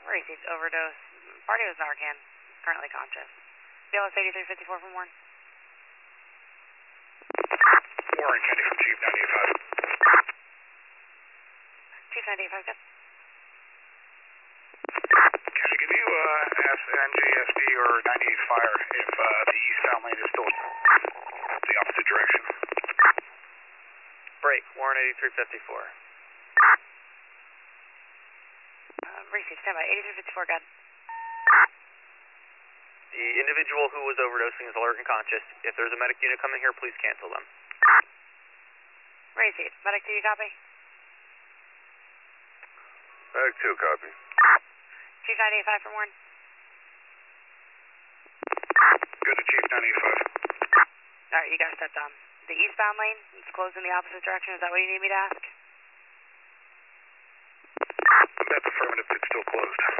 Received overdose. Party was Narcan. Currently conscious. BLS 8354 from Warren. Warren, Kenny from Chief 95. Chief 95, good. Kenny, can you ask NJSD or 98 Fire if the eastbound lane is still the opposite direction? Break, Warren 8354. Received, standby. 8354, good. The individual who was overdosing is alert and conscious. If there's a medic unit coming here, please cancel them. Received. Medic 2, you copy? Medic 2, copy. Chief 985 from Warren. Good to Chief 985. Alright, you got to step down. The eastbound lane is closed in the opposite direction. Is that what you need me to ask? That's affirmative. It's still closed.